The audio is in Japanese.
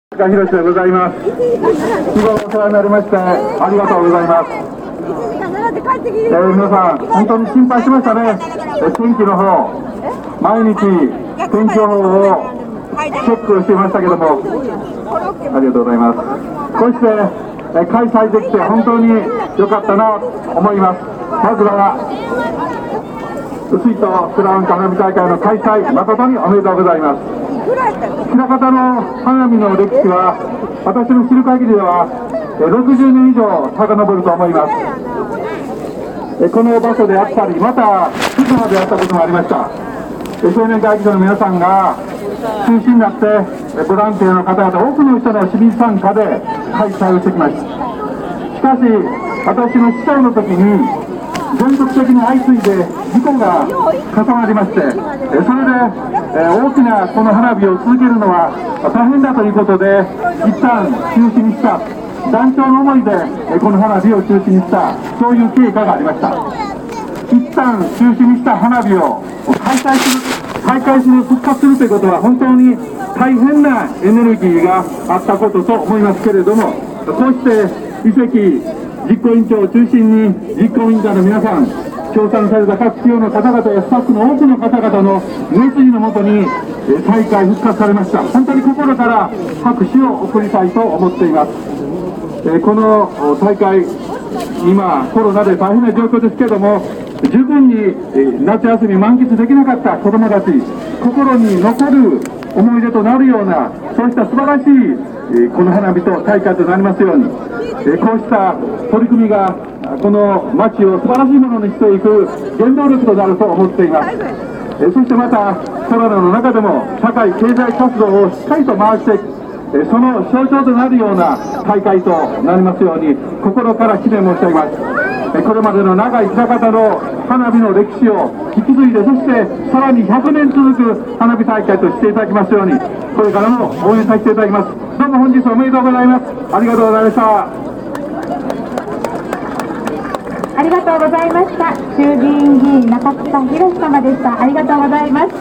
中博でございます。日頃お世話になりましてありがとうございます。皆さん本当に心配しましたね。天気の方、毎日天気予報をチェックしていましたけども、ありがとうございます。こうして開催できて本当に良かったなと思います。まずは碓氷とクラウン花火大会の開催、誠におめでとうございます。枚方の花火の歴史は私の知る限りでは60年以上遡ると思います。この場所であったり、また福島であったこともありました。青年会議所の皆さんが中心になってボランティアの方々、多くの人の市民参加で開催をしてきました。しかし私の市長の時に全国的に相次いで事故が重なりまして、それで大きなこの花火を続けるのは大変だということで一旦中止にした、断腸の思いでこの花火を中止にした、そういう経過がありました。一旦中止にした花火を再開する、復活するということは本当に大変なエネルギーがあったことと思いますけれども、こうして遺跡実行委員長を中心に実行委員会の皆さん、協賛された各企業の方々やスタッフの多くの方々の熱意のもとに大会復活されました。本当に心から拍手を送りたいと思っています。この大会、今コロナで大変な状況ですけれども、十分に夏休み満喫できなかった子どもたち、心に残る思い出となるような、そうした素晴らしいこの花火と大会となりますように、こうした取り組みがこの街を素晴らしいものにしていく原動力となると思っています。そしてまたコロナの中でも社会経済活動をしっかりと回していく、その象徴となるような大会となりますように心から記念申し上げます。これまでの長い枚方の花火の歴史を引き継いで、そしてさらに100年続く花火大会としていただきますように、これからも応援させていただきます。どうも本日おめでとうございます。ありがとうございました。 ありがとうございました。衆議院議員中草博様でした。ありがとうございます。